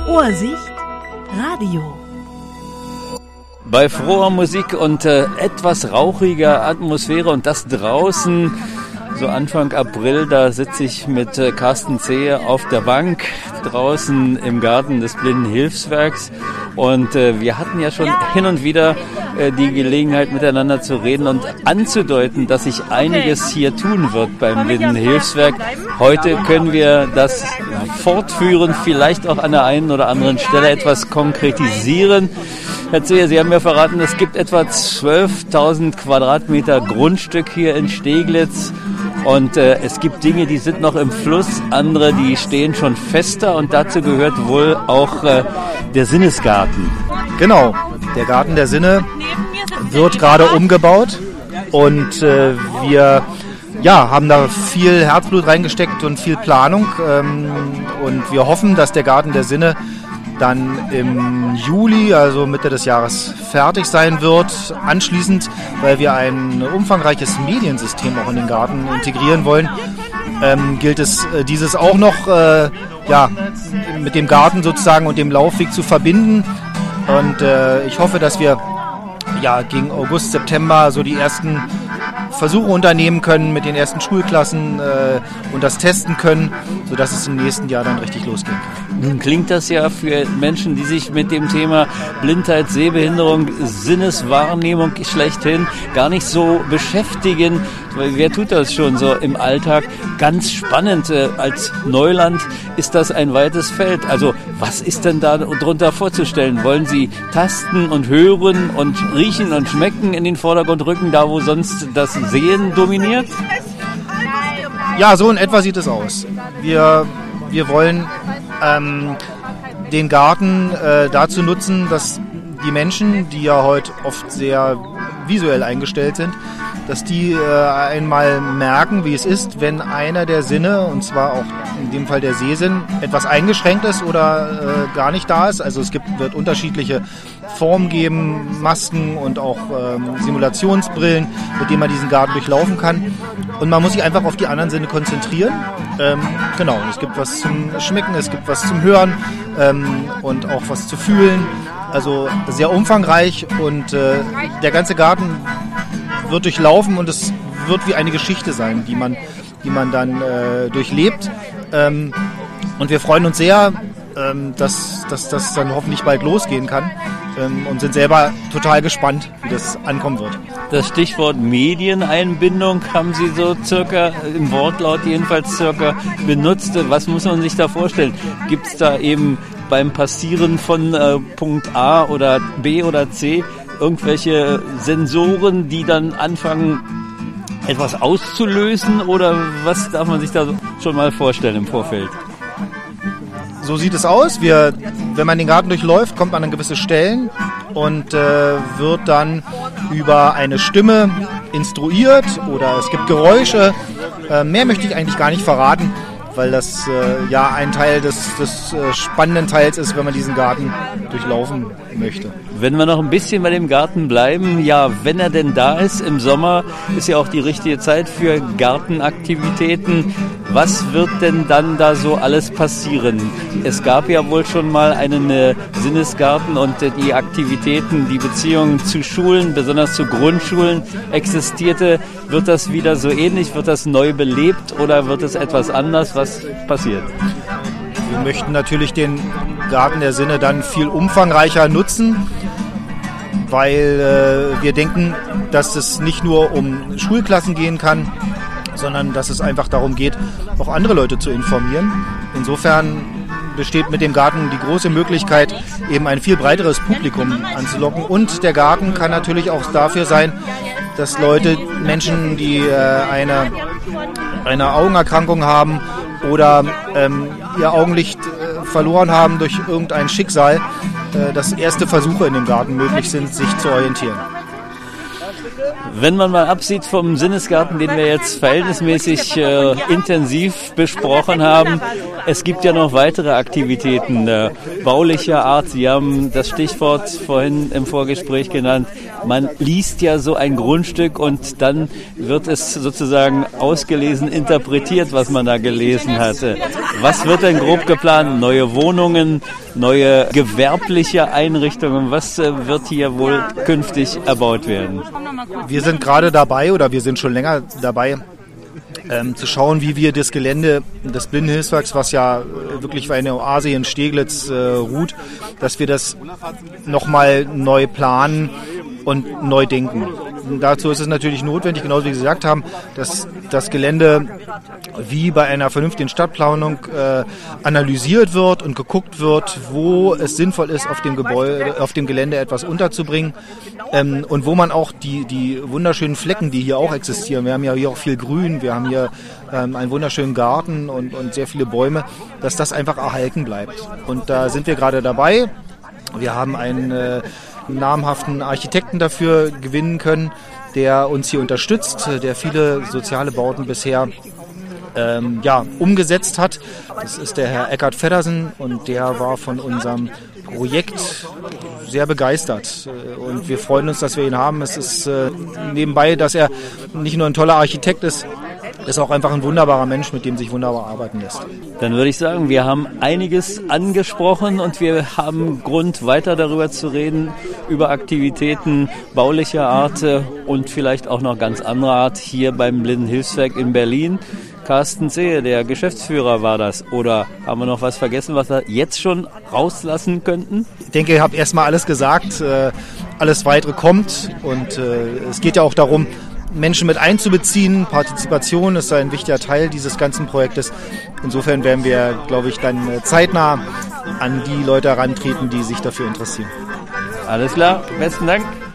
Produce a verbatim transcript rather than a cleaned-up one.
Ohrsicht Radio. Bei froher Musik und äh, etwas rauchiger Atmosphäre und das draußen, so Anfang April, da sitze ich mit äh, Carsten Zehe auf der Bank draußen im Garten des Blindenhilfswerks und äh, wir hatten ja schon hin und wieder äh, die Gelegenheit miteinander zu reden und anzudeuten, dass sich einiges hier tun wird beim Blindenhilfswerk. Heute können wir das fortführen, vielleicht auch an der einen oder anderen Stelle etwas konkretisieren. Herr Zehe, Sie haben mir verraten, es gibt etwa zwölftausend Quadratmeter Grundstück hier in Steglitz und äh, es gibt Dinge, die sind noch im Fluss, andere, die stehen schon fester und dazu gehört wohl auch äh, der Sinnesgarten. Genau, der Garten der Sinne wird gerade umgebaut und äh, wir ja, haben da viel Herzblut reingesteckt und viel Planung ähm, und wir hoffen, dass der Garten der Sinne dann im Juli, also Mitte des Jahres, fertig sein wird. Anschließend, weil wir ein umfangreiches Mediensystem auch in den Garten integrieren wollen, ähm, gilt es, äh, dieses auch noch äh, ja, mit dem Garten sozusagen und dem Laufweg zu verbinden. Und äh, ich hoffe, dass wir ja, gegen August, September so die ersten Versuche unternehmen können mit den ersten Schulklassen äh, und das testen können, sodass es im nächsten Jahr dann richtig losgehen kann. Nun klingt das ja für Menschen, die sich mit dem Thema Blindheit, Sehbehinderung, Sinneswahrnehmung schlechthin gar nicht so beschäftigen. Wer tut das schon so im Alltag? Ganz spannend. Als Neuland ist das ein weites Feld. Also was ist denn da drunter vorzustellen? Wollen Sie tasten und hören und riechen und schmecken in den Vordergrund rücken, da wo sonst das Sehen dominiert? Ja, so in etwa sieht es aus. Wir, wir wollen ähm, den Garten äh, dazu nutzen, dass die Menschen, die ja heute oft sehr visuell eingestellt sind, dass die äh, einmal merken, wie es ist, wenn einer der Sinne, und zwar auch in dem Fall der Sehsinn, etwas eingeschränkt ist oder äh, gar nicht da ist. Also es gibt, wird unterschiedliche Formen geben, Masken und auch ähm, Simulationsbrillen, mit denen man diesen Garten durchlaufen kann. Und man muss sich einfach auf die anderen Sinne konzentrieren. Ähm, genau, es gibt was zum Schmecken, es gibt was zum Hören ähm, und auch was zu fühlen. Also sehr umfangreich und äh, der ganze Garten wird durchlaufen und es wird wie eine Geschichte sein, die man, die man dann äh, durchlebt. Ähm, und wir freuen uns sehr, ähm, dass, dass das dann hoffentlich bald losgehen kann ähm, und sind selber total gespannt, wie das ankommen wird. Das Stichwort Medieneinbindung haben Sie so circa, im Wortlaut jedenfalls circa benutzt. Was muss man sich da vorstellen? Gibt es da eben beim Passieren von äh, Punkt A oder B oder C irgendwelche Sensoren, die dann anfangen, etwas auszulösen? Oder was darf man sich da schon mal vorstellen im Vorfeld? So sieht es aus. Wir, wenn man den Garten durchläuft, kommt man an gewisse Stellen und äh, wird dann über eine Stimme instruiert oder es gibt Geräusche. Äh, mehr möchte ich eigentlich gar nicht verraten, weil das äh, ja ein Teil des, des äh, spannenden Teils ist, wenn man diesen Garten durchlaufen möchte. Wenn wir noch ein bisschen bei dem Garten bleiben, ja, wenn er denn da ist, im Sommer ist ja auch die richtige Zeit für Gartenaktivitäten. Was wird denn dann da so alles passieren? Es gab ja wohl schon mal einen äh, Sinnesgarten und äh, die Aktivitäten, die Beziehung zu Schulen, besonders zu Grundschulen existierte. Wird das wieder so ähnlich? Wird das neu belebt oder wird es etwas anders? Was passiert? Wir möchten natürlich den Garten der Sinne dann viel umfangreicher nutzen, weil äh, wir denken, dass es nicht nur um Schulklassen gehen kann, sondern dass es einfach darum geht, auch andere Leute zu informieren. Insofern besteht mit dem Garten die große Möglichkeit, eben ein viel breiteres Publikum anzulocken. Und der Garten kann natürlich auch dafür sein, dass Leute, Menschen, die äh, eine, eine Augenerkrankung haben oder ähm, ihr Augenlicht äh, verloren haben durch irgendein Schicksal, äh, dass erste Versuche in dem Garten möglich sind, sich zu orientieren. Wenn man mal absieht vom Sinnesgarten, den wir jetzt verhältnismäßig äh, intensiv besprochen haben, es gibt ja noch weitere Aktivitäten äh, baulicher Art. Sie haben das Stichwort vorhin im Vorgespräch genannt. Man liest ja so ein Grundstück und dann wird es sozusagen ausgelesen, interpretiert, was man da gelesen hatte. Was wird denn grob geplant? Neue Wohnungen, neue gewerbliche Einrichtungen? Was äh, wird hier wohl künftig erbaut werden? Wir sind gerade dabei oder wir sind schon länger dabei, ähm, zu schauen, wie wir das Gelände des Blindenhilfswerks, was ja äh, wirklich wie eine Oase in Steglitz äh, ruht, dass wir das nochmal neu planen und neu denken. Und dazu ist es natürlich notwendig, genauso wie Sie gesagt haben, dass das Gelände wie bei einer vernünftigen Stadtplanung äh, analysiert wird und geguckt wird, wo es sinnvoll ist, auf dem Gebäude, auf dem Gelände etwas unterzubringen ähm, und wo man auch die, die wunderschönen Flecken, die hier auch existieren, wir haben ja hier auch viel Grün, wir haben hier ähm, einen wunderschönen Garten und, und sehr viele Bäume, dass das einfach erhalten bleibt. Und da sind wir gerade dabei. Wir haben einen äh, namhaften Architekten dafür gewinnen können, der uns hier unterstützt, der viele soziale Bauten bisher ähm, ja, umgesetzt hat. Das ist der Herr Eckhard Feddersen und der war von unserem Projekt sehr begeistert. Und wir freuen uns, dass wir ihn haben. Es ist äh, nebenbei, dass er nicht nur ein toller Architekt ist, ist auch einfach ein wunderbarer Mensch, mit dem sich wunderbar arbeiten lässt. Dann würde ich sagen, wir haben einiges angesprochen und wir haben Grund, weiter darüber zu reden, über Aktivitäten baulicher Art und vielleicht auch noch ganz anderer Art hier beim Blindenhilfswerk in Berlin. Carsten Zehe, der Geschäftsführer, war das. Oder haben wir noch was vergessen, was wir jetzt schon rauslassen könnten? Ich denke, ich habe erstmal alles gesagt. Alles Weitere kommt und es geht ja auch darum, Menschen mit einzubeziehen. Partizipation ist ein wichtiger Teil dieses ganzen Projektes. Insofern werden wir, glaube ich, dann zeitnah an die Leute herantreten, die sich dafür interessieren. Alles klar, besten Dank.